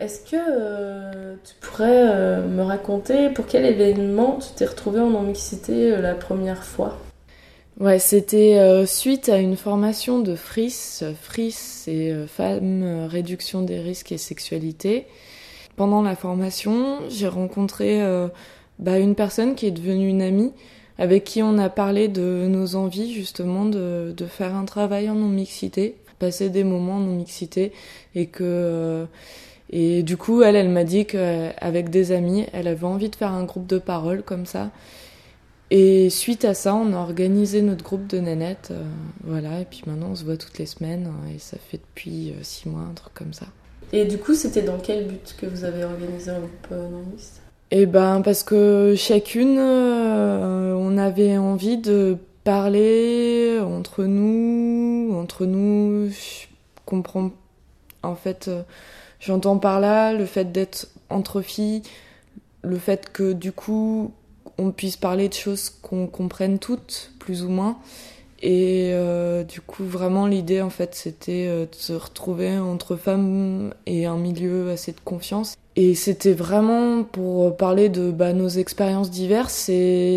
est-ce que euh, tu pourrais euh, me raconter pour quel événement tu t'es retrouvée en non-mixité euh, la première fois ? Ouais, c'était euh, suite à une formation de F R I S. F R I S, c'est euh, Femmes, euh, Réduction des risques et sexualité. Pendant la formation, j'ai rencontré euh, bah, une personne qui est devenue une amie, avec qui on a parlé de nos envies justement de, de faire un travail en non-mixité, passer des moments en non-mixité, et que euh, et du coup elle, elle m'a dit qu'avec des amis, elle avait envie de faire un groupe de parole comme ça. Et suite à ça, on a organisé notre groupe de nénettes, euh, voilà, et puis maintenant on se voit toutes les semaines, et ça fait depuis euh, six mois, un truc comme ça. Et du coup, c'était dans quel but que vous avez organisé un groupe euh, non-mixte ? Eh ben, parce que chacune, euh, on avait envie de parler entre nous, entre nous, je comprends, en fait, euh, j'entends par là le fait d'être entre filles, le fait que du coup, on puisse parler de choses qu'on comprenne toutes, plus ou moins. Et euh, du coup, vraiment, l'idée, en fait, c'était euh, de se retrouver entre femmes et un milieu assez de confiance. Et c'était vraiment pour parler de bah, nos expériences diverses.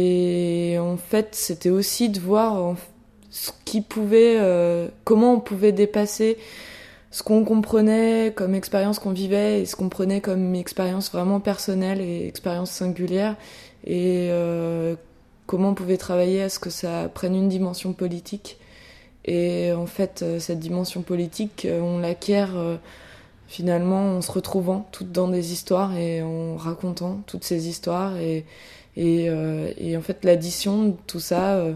Et en fait, c'était aussi de voir en, ce qui pouvait, euh, comment on pouvait dépasser ce qu'on comprenait comme expérience qu'on vivait et ce qu'on prenait comme expérience vraiment personnelle et expérience singulière. Et euh, comment on pouvait travailler à ce que ça prenne une dimension politique. Et en fait, cette dimension politique, on l'acquiert euh, finalement en se retrouvant toutes dans des histoires et en racontant toutes ces histoires. Et, et, euh, et en fait, l'addition de tout ça, euh,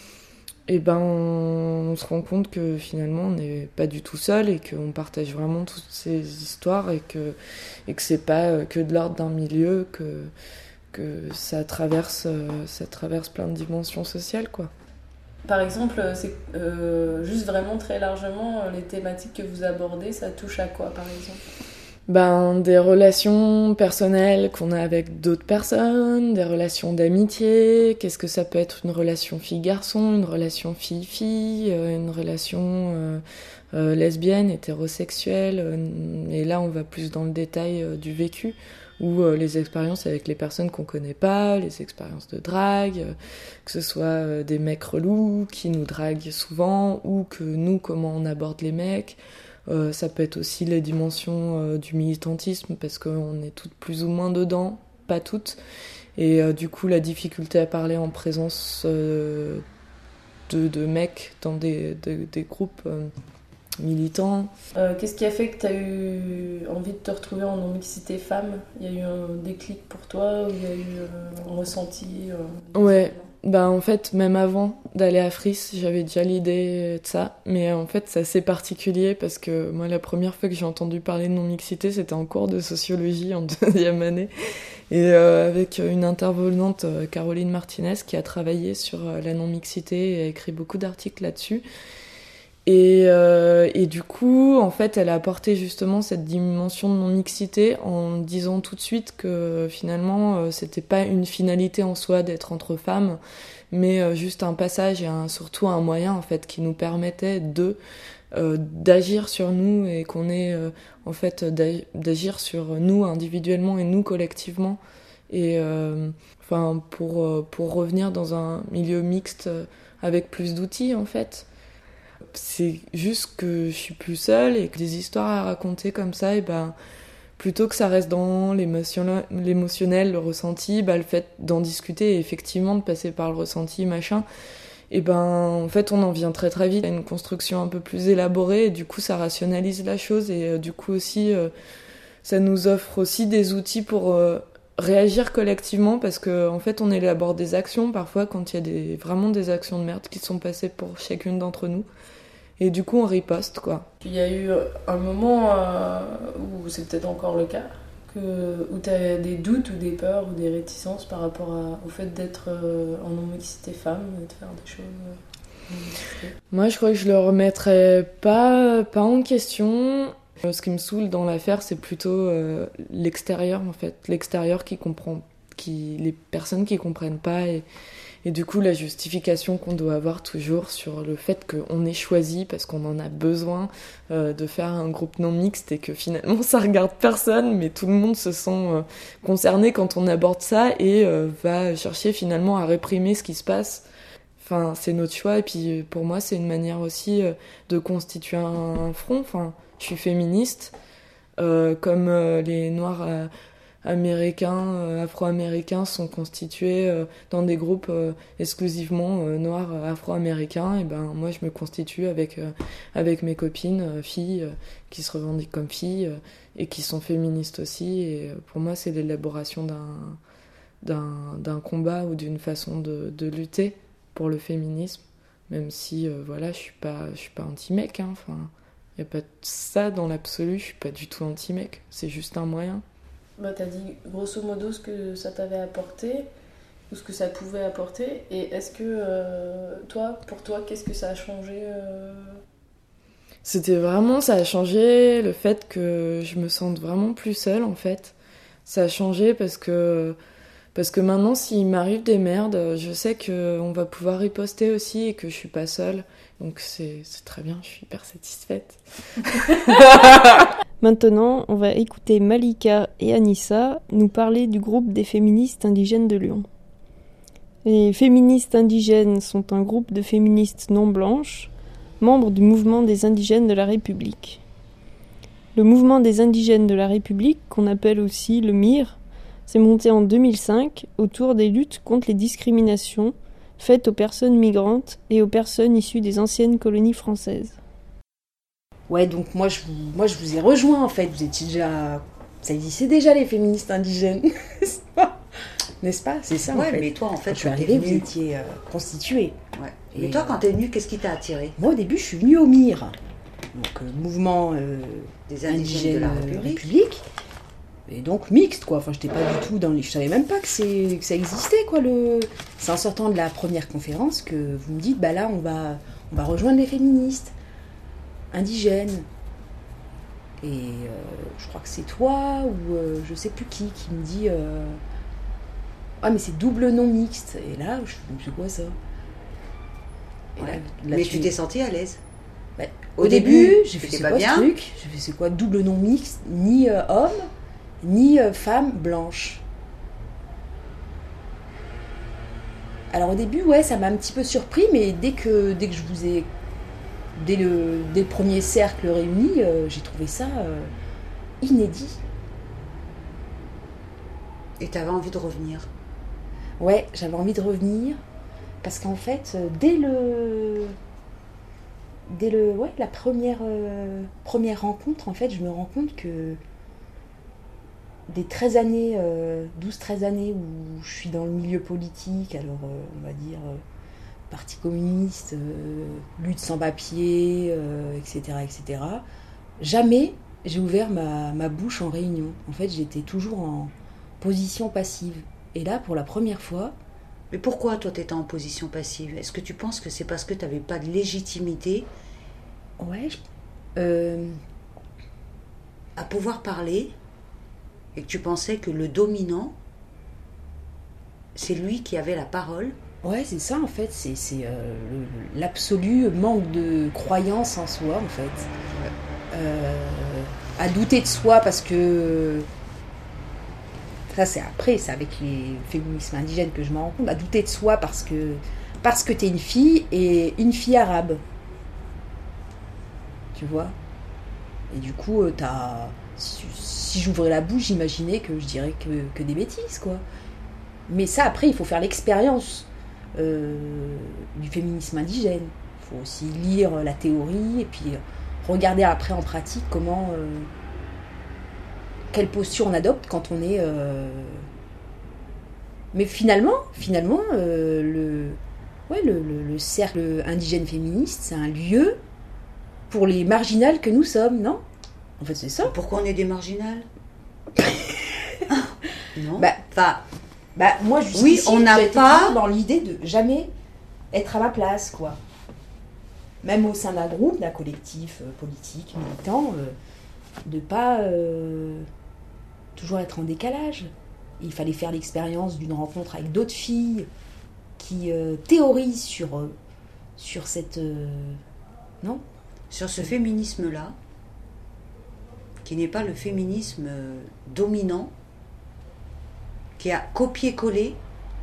et ben, on, on se rend compte que finalement, on n'est pas du tout seul et qu'on partage vraiment toutes ces histoires et que, et que c'est pas que de l'ordre d'un milieu, que... que ça traverse, ça traverse plein de dimensions sociales, quoi. Par exemple, c'est euh, juste vraiment très largement, les thématiques que vous abordez, ça touche à quoi, par exemple ? Ben, des relations personnelles qu'on a avec d'autres personnes, des relations d'amitié, qu'est-ce que ça peut être une relation fille-garçon, une relation fille-fille, une relation euh, euh, lesbienne, hétérosexuelle, euh, et là on va plus dans le détail euh, du vécu, ou euh, les expériences avec les personnes qu'on connaît pas, les expériences de drague, euh, que ce soit euh, des mecs relous qui nous draguent souvent, ou que nous, comment on aborde les mecs. Euh, ça peut être aussi les dimensions euh, du militantisme, parce qu'on est toutes plus ou moins dedans, pas toutes. Et euh, du coup, la difficulté à parler en présence euh, de, de mecs dans des, de, des groupes euh, militants. Euh, qu'est-ce qui a fait que tu as eu envie de te retrouver en non-mixité femme ? Il y a eu un déclic pour toi, ou il y a eu euh, un ressenti euh, Ouais, bah en fait, même avant d'aller à F R I S, j'avais déjà l'idée de ça. Mais en fait, c'est assez particulier parce que moi, la première fois que j'ai entendu parler de non-mixité, c'était en cours de sociologie en deuxième année. Et euh, avec une intervenante, Caroline Martinez, qui a travaillé sur la non-mixité et a écrit beaucoup d'articles là-dessus. Et, euh, et du coup, en fait, elle a apporté justement cette dimension de non-mixité en disant tout de suite que finalement, euh, c'était pas une finalité en soi d'être entre femmes, mais euh, juste un passage et un, surtout un moyen en fait qui nous permettait de euh, d'agir sur nous et qu'on ait euh, en fait d'agir sur nous individuellement et nous collectivement. Et euh, enfin pour pour revenir dans un milieu mixte avec plus d'outils en fait. C'est juste que je suis plus seule et que des histoires à raconter comme ça, et ben, plutôt que ça reste dans l'émotionnel, l'émotionnel, le ressenti, ben, le fait d'en discuter et effectivement de passer par le ressenti, machin, et ben, en fait, on en vient très très vite à une construction un peu plus élaborée et du coup, ça rationalise la chose et euh, du coup aussi, euh, ça nous offre aussi des outils pour euh, réagir collectivement parce que en fait, on élabore des actions parfois quand il y a des, vraiment des actions de merde qui sont passées pour chacune d'entre nous. Et du coup, on riposte, quoi. Il y a eu un moment euh, où c'est peut-être encore le cas, que, où tu as des doutes ou des peurs ou des réticences par rapport à, au fait d'être euh, en non-mixité femme et de faire des choses euh, non-mixité. Moi, je crois que je le remettrais pas, pas en question. Ce qui me saoule dans l'affaire, c'est plutôt euh, l'extérieur, en fait. L'extérieur qui comprend, qui, les personnes qui comprennent pas et, Et du coup, la justification qu'on doit avoir toujours sur le fait qu'on est choisi parce qu'on en a besoin euh, de faire un groupe non mixte et que finalement ça regarde personne, mais tout le monde se sent euh, concerné quand on aborde ça et euh, va chercher finalement à réprimer ce qui se passe. Enfin, c'est notre choix et puis pour moi, c'est une manière aussi euh, de constituer un, un front. Enfin, je suis féministe, euh, comme euh, les Noirs... Euh, américains, euh, afro-américains sont constitués euh, dans des groupes euh, exclusivement euh, noirs euh, afro-américains, et ben moi je me constitue avec euh, avec mes copines euh, filles euh, qui se revendiquent comme filles euh, et qui sont féministes aussi, et euh, pour moi c'est l'élaboration d'un d'un d'un combat ou d'une façon de de lutter pour le féminisme, même si euh, voilà, je suis pas je suis pas anti-mec, hein, enfin y a pas de ça dans l'absolu, je suis pas du tout anti-mec, c'est juste un moyen. Bah, t'as dit grosso modo ce que ça t'avait apporté, ou ce que ça pouvait apporter, et est-ce que euh, toi, pour toi, qu'est-ce que ça a changé euh... C'était vraiment, ça a changé le fait que je me sente vraiment plus seule en fait. Ça a changé parce que, parce que maintenant, s'il m'arrive des merdes, je sais qu'on va pouvoir riposter aussi et que je suis pas seule. Donc c'est, c'est très bien, je suis hyper satisfaite. Maintenant, on va écouter Malika et Anissa nous parler du groupe des féministes indigènes de Lyon. Les féministes indigènes sont un groupe de féministes non blanches, membres du mouvement des indigènes de la République. Le mouvement des indigènes de la République, qu'on appelle aussi le M I R, s'est monté en deux mille cinq autour des luttes contre les discriminations faites aux personnes migrantes et aux personnes issues des anciennes colonies françaises. Ouais, donc moi je, vous, moi je vous ai rejoint en fait, vous étiez déjà... Ça existait déjà les féministes indigènes, n'est-ce pas ? N'est-ce pas ? C'est ça ouais, en fait. Mais toi en fait, quand je suis arrivée, vous étiez euh, constituée. Ouais. Et mais toi quand t'es venue, qu'est-ce qui t'a attiré ? Moi au début je suis venue au M I R, donc euh, mouvement euh, des indigènes de la République. République. Et donc mixte quoi, enfin j'étais pas du tout dans les... Je savais même pas que, c'est... que ça existait quoi le... C'est en sortant de la première conférence que vous me dites, bah là on va, on va rejoindre les féministes indigènes. Et euh, je crois que c'est toi ou euh, je sais plus qui qui me dit euh, ah mais c'est double non mixte. Et là je me suis quoi ça et ouais. là, là, mais tu... tu t'es sentie à l'aise bah, au, au début, début j'ai fait c'est quoi bien. Ce truc j'ai fait c'est quoi double non mixte, ni euh, homme ni euh, femme blanche. Alors au début ouais ça m'a un petit peu surpris, mais dès que dès que je vous ai Dès le, dès le premier cercle réuni, euh, j'ai trouvé ça euh, inédit. Et tu avais envie de revenir ? Ouais, j'avais envie de revenir parce qu'en fait, euh, dès le, dès le, ouais, la première, euh, première rencontre, en fait, je me rends compte que des treize années, euh, douze treize années où je suis dans le milieu politique, alors euh, on va dire. Euh, Parti communiste, euh, lutte sans papier, euh, et cetera, et cetera. Jamais j'ai ouvert ma, ma bouche en réunion. En fait, j'étais toujours en position passive. Et là, pour la première fois... Mais pourquoi, toi, t'étais en position passive ? Est-ce que tu penses que c'est parce que t'avais pas de légitimité ? Ouais, je... euh... à pouvoir parler, et que tu pensais que le dominant, c'est lui qui avait la parole ? Ouais, c'est ça en fait, c'est, c'est euh, le, l'absolu manque de croyance en soi en fait. Ouais. Euh, à douter de soi parce que... Ça c'est après, c'est avec les féminismes indigènes que je m'en rends compte. À douter de soi parce que, parce que t'es une fille et une fille arabe. Tu vois ? Et du coup, euh, t'as... Si, si j'ouvrais la bouche, j'imaginais que je dirais que, que des bêtises quoi. Mais ça après, il faut faire l'expérience. Euh, du féminisme indigène. Il faut aussi lire la théorie et puis regarder après en pratique comment euh, quelle posture on adopte quand on est euh... mais finalement finalement euh, le ouais le, le, le cercle indigène féministe c'est un lieu pour les marginales que nous sommes, non ? En fait c'est ça. Pourquoi on est des marginales ? Non. Bah, enfin Bah, moi, jusqu'ici, oui, on n'a pas dans l'idée de jamais être à ma place, quoi. Même au sein d'un groupe, d'un collectif euh, politique, militant, euh, de pas euh, toujours être en décalage. Il fallait faire l'expérience d'une rencontre avec d'autres filles qui euh, théorise sur, euh, sur cette... euh, non Sur ce féminisme-là, qui n'est pas le féminisme euh, dominant, qui a copié-collé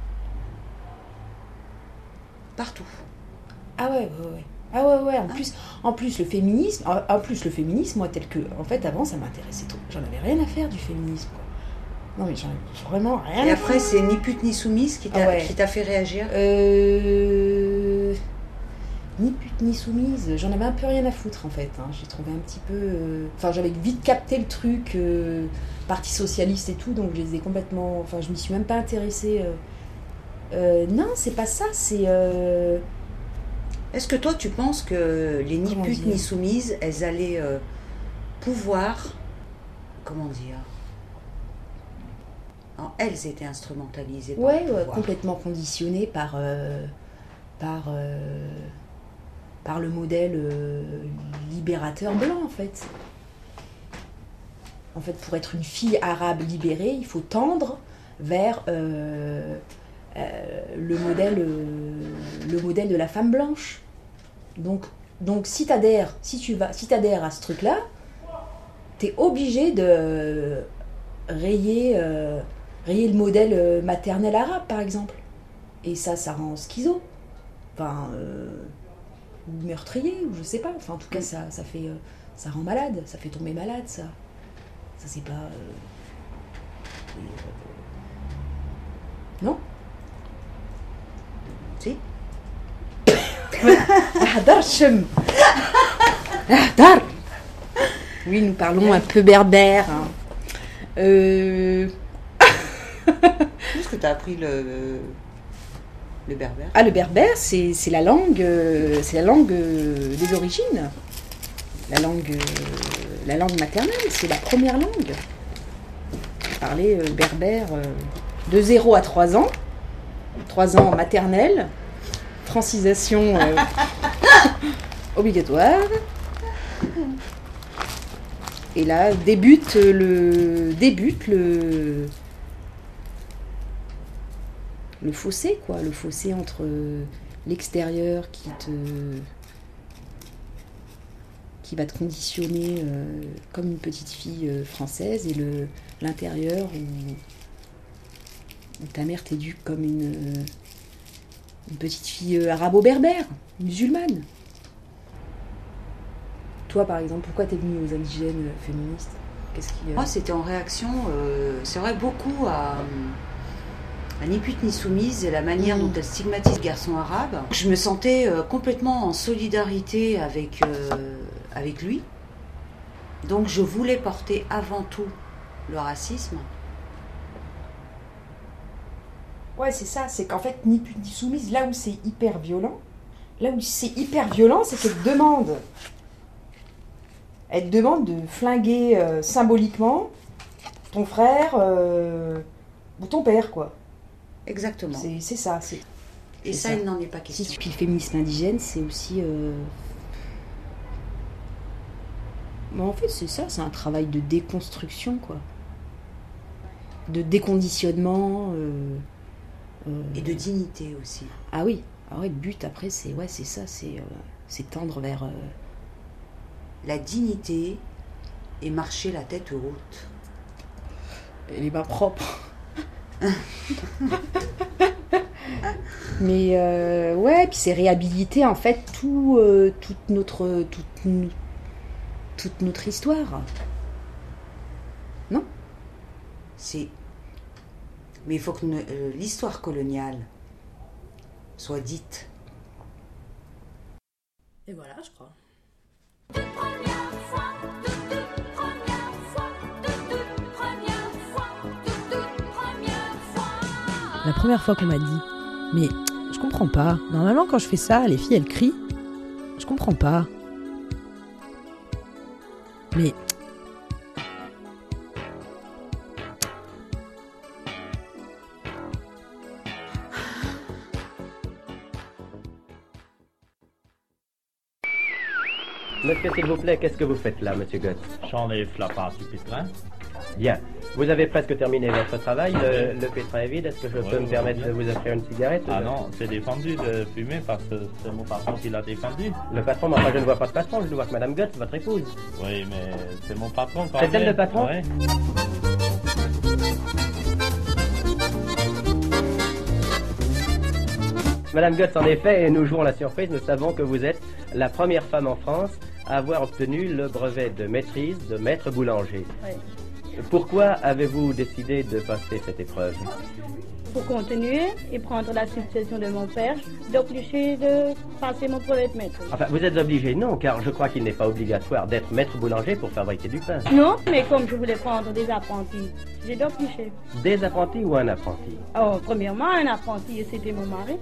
partout. Ah ouais, ouais, ouais. Ah ouais, ouais. En, ah. plus, en plus, le féminisme, en, en plus, le féminisme, moi, tel que... En fait, avant, ça m'intéressait trop. J'en avais rien à faire du féminisme, quoi. Non, mais j'en ai vraiment rien à faire. Et après, c'est Ni pute ni soumise qui t'a, ah ouais. qui t'a fait réagir Euh... Ni pute ni soumise, j'en avais un peu rien à foutre, en fait. Hein. J'ai trouvé un petit peu... Euh... Enfin, j'avais vite capté le truc, euh... Parti socialiste et tout, donc je les ai complètement... Enfin, je m'y suis même pas intéressée... Euh... Euh, non, c'est pas ça, c'est... Euh... Est-ce que toi, tu penses que les ni comment putes dire ni soumises, elles allaient euh, pouvoir... Comment dire non, elles étaient instrumentalisées par ouais, le ouais, pouvoir. Complètement conditionnées par, euh, par, euh, par le modèle euh, libérateur blanc, en fait. En fait, pour être une fille arabe libérée, il faut tendre vers euh, euh, le, modèle, euh, le modèle de la femme blanche. Donc, donc si tu adhères, si tu vas, si t'adhères à ce truc-là, tu es obligé de rayer... Euh, rayer le modèle maternel arabe, par exemple. Et ça, ça rend schizo. Enfin, euh, ou meurtrier, ou je sais pas. Enfin, en tout cas, ça, ça fait... Euh, ça rend malade. Ça fait tomber malade, ça. Ça, c'est pas... Euh, euh, non Si. Ahdar Shem. Ahdar. Oui, nous parlons un peu berbère. Hein. Euh... Est-ce que tu as appris le, le berbère? Ah, le berbère, c'est, c'est la langue, euh, c'est la langue euh, des origines. La langue, euh, la langue maternelle, c'est la première langue. Parler euh, berbère euh, de zéro à trois ans. trois ans maternelle. Francisation euh, obligatoire. Et là, débute le... Débute le... le fossé, quoi, le fossé entre l'extérieur qui te qui va te conditionner euh, comme une petite fille euh, française et le l'intérieur où, où ta mère t'éduque comme une, euh, une petite fille euh, arabo-berbère, musulmane. Toi, par exemple, pourquoi t'es venue aux indigènes euh, féministes? Qu'est-ce qui, euh... Moi, c'était en réaction, euh, c'est vrai, beaucoup à... à Ni pute ni soumise et la manière mmh. dont elle stigmatise le garçon arabe. Je me sentais euh, complètement en solidarité avec, euh, avec lui. Donc je voulais porter avant tout le racisme. Ouais, c'est ça, c'est qu'en fait, Ni pute ni soumise, là où c'est hyper violent, là où c'est hyper violent, c'est qu'elle te demande, elle te demande de flinguer euh, symboliquement ton frère euh, ou ton père, quoi. Exactement. C'est, c'est ça. C'est, Et c'est ça, ça, il n'en est pas question. Puis le féminisme indigène, c'est aussi... Euh... Mais en fait, c'est ça, c'est un travail de déconstruction, quoi. De déconditionnement. Euh... Euh... Et de dignité aussi. Ah oui. Ah ouais, le but, après, c'est, ouais, c'est ça, c'est, euh, c'est tendre vers... Euh... La dignité et marcher la tête haute. Et les mains propres. Mais euh, ouais, puis c'est réhabiliter en fait tout, euh, toute notre toute, toute notre histoire. Non? C'est. Mais il faut que ne, euh, l'histoire coloniale soit dite. Et voilà, je crois. La première fois qu'on m'a dit « Mais je comprends pas, normalement quand je fais ça, les filles elles crient. Je comprends pas. » Mais... Monsieur, s'il vous plaît, qu'est-ce que vous faites là, monsieur Gott? J'enlève la part du pétrin. Bien. Vous avez presque terminé votre travail, le, le pétrin est vide. Est-ce que je Oui, peux me oui, permettre bien. de vous offrir une cigarette? Ah non, c'est défendu de fumer parce que c'est mon patron qui l'a défendu. Le patron, mais enfin, je ne vois pas de patron, je ne vois que madame Gott, votre épouse. Oui, mais c'est mon patron quand C'est même. elle le patron? Oui. Madame Gott, en effet, et nous jouons la surprise, nous savons que vous êtes la première femme en France à avoir obtenu le brevet de maîtrise de maître boulanger. Oui. Pourquoi avez-vous décidé de passer cette épreuve? Pour continuer et prendre la succession de mon père, d'obliger de passer mon brevet de maître. Enfin, vous êtes obligé, non, car je crois qu'il n'est pas obligatoire d'être maître boulanger pour fabriquer du pain. Non, mais comme je voulais prendre des apprentis, j'ai obligé. Des apprentis ou un apprenti? Oh, premièrement, un apprenti, et c'était mon mari.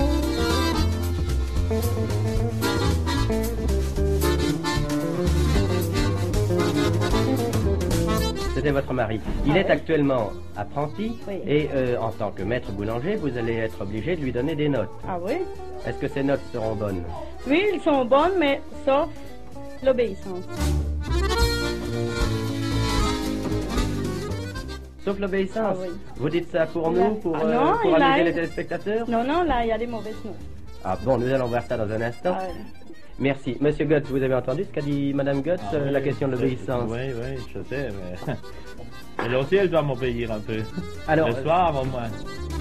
C'était votre mari. Il Ah est oui. actuellement apprenti Oui. et euh, en tant que maître boulanger, vous allez être obligé de lui donner des notes. Ah oui? Est-ce que ces notes seront bonnes? Oui, ils sont bonnes, mais sauf l'obéissance. Sauf l'obéissance. Ah oui. Vous dites ça pour Là- nous, pour, Ah euh, non, pour il a- amuser les téléspectateurs? Non, non, là, il y a des mauvaises notes. Ah bon, nous allons voir ça dans un instant. Ah oui. Merci. Monsieur Gott, vous avez entendu ce qu'a dit Madame Gott, Ah euh, oui, la question de je- l'obéissance? Oui, oui, je sais, mais... Elle aussi, elle doit m'obéir un peu. Alors, Le soir, au moins.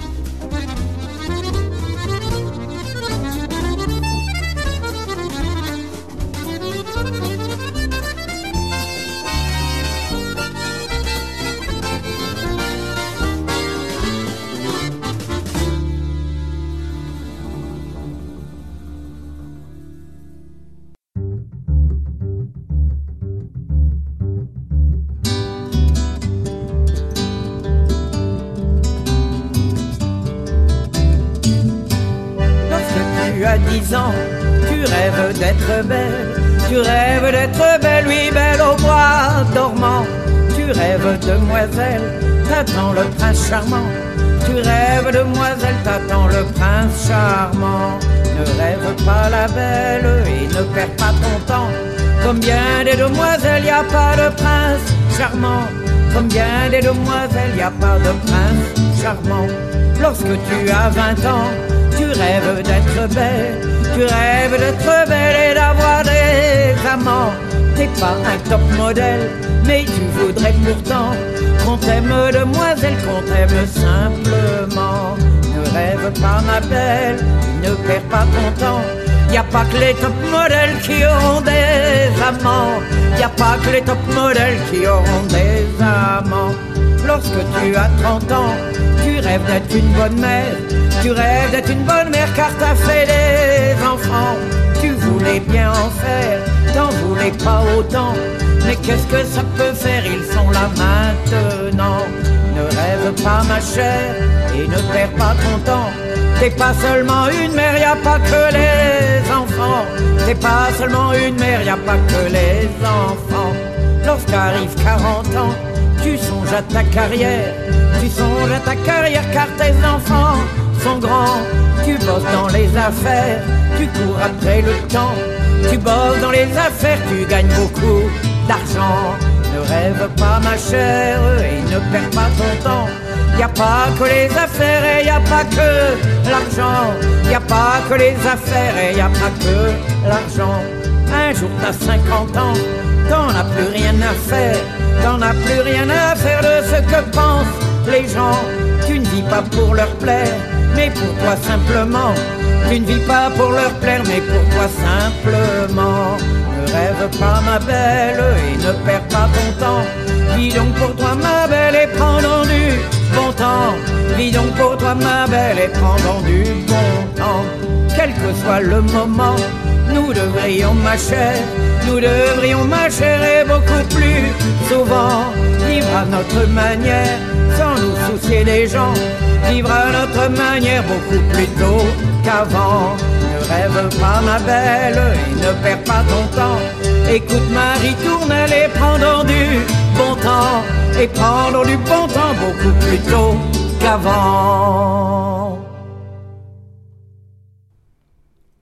Lorsque tu as dix ans, tu rêves d'être belle. Tu rêves d'être belle, oui, belle au bois dormant. Tu rêves demoiselle, t'attends le prince charmant. Tu rêves demoiselle, t'attends le prince charmant. Ne rêve pas la belle et ne perds pas ton temps. Combien des demoiselles, y a pas de prince charmant. Combien des demoiselles, y a pas de prince charmant. Lorsque tu as vingt ans, tu rêves d'être belle, tu rêves d'être belle et d'avoir des amants. T'es pas un top modèle, mais tu voudrais pourtant qu'on t'aime demoiselle, qu'on t'aime simplement. Ne rêve pas ma belle, ne perds pas ton temps. Y a pas que les top modèles qui ont des amants. Y a pas que les top modèles qui auront des amants. Lorsque tu as trente ans, tu rêves d'être une bonne mère. Tu rêves d'être une bonne mère car t'as fait des enfants. Tu voulais bien en faire, t'en voulais pas autant. Mais qu'est-ce que ça peut faire, ils sont là maintenant. Ne rêve pas ma chère et ne perds pas ton temps. T'es pas seulement une mère, y a pas que les enfants. T'es pas seulement une mère, y a pas que les enfants. Lorsqu'arrive quarante ans, tu songes à ta carrière. Tu songes à ta carrière car tes enfants sont grands. Tu bosses dans les affaires, tu cours après le temps. Tu bosses dans les affaires, tu gagnes beaucoup d'argent. Ne rêve pas ma chère et ne perds pas ton temps. Y a pas que les affaires et y a pas que l'argent. Y a pas que les affaires et y a pas que l'argent. Un jour t'as cinquante ans, t'en as plus rien à faire. T'en as plus rien à faire de ce que pensent les gens. Tu ne vis pas pour leur plaire, mais pour toi simplement. Tu ne vis pas pour leur plaire, mais pour toi simplement. Ne rêve pas ma belle et ne perds pas ton temps. Vis donc pour toi ma belle et prends donc du bon temps. Vis donc pour toi ma belle et prends donc du bon temps. Quel que soit le moment, nous devrions ma chère, nous devrions ma chère et beaucoup plus souvent vivre à notre manière, sans nous soucier des gens. Vivre à notre manière beaucoup plus tôt qu'avant. Ne rêve pas ma belle et ne perds pas ton temps. Écoute Marie Tournelle et prends donc du bon temps. Et prends donc du bon temps beaucoup plus tôt qu'avant.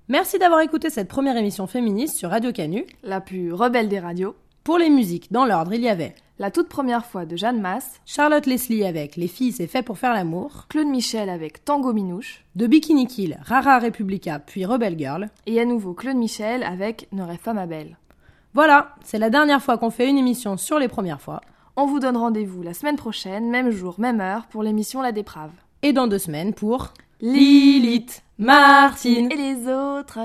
Merci d'avoir écouté cette première émission féministe sur Radio Canu, la plus rebelle des radios. Pour les musiques, dans l'ordre, il y avait La toute première fois de Jeanne Masse, Charlotte Leslie avec Les filles c'est fait pour faire l'amour, Claude Michel avec Tango Minouche, de Bikini Kill, Rara Republica, puis Rebel Girl, et à nouveau Claude Michel avec Ne rêve pas ma belle. Voilà, c'est la dernière fois qu'on fait une émission sur les premières fois. On vous donne rendez-vous la semaine prochaine, même jour, même heure, pour l'émission La Déprave. Et dans deux semaines pour Lilith, Martine et les autres.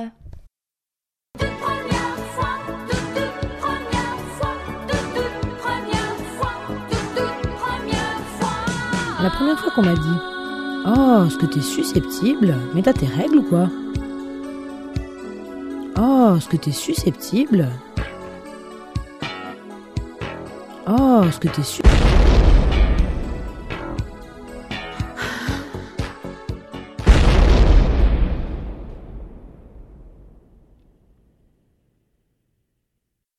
La première fois qu'on m'a dit « Oh, est-ce que t'es susceptible? Mais t'as tes règles ou quoi ?»« Oh, est-ce que t'es susceptible? Oh, est-ce que t'es susceptible ?»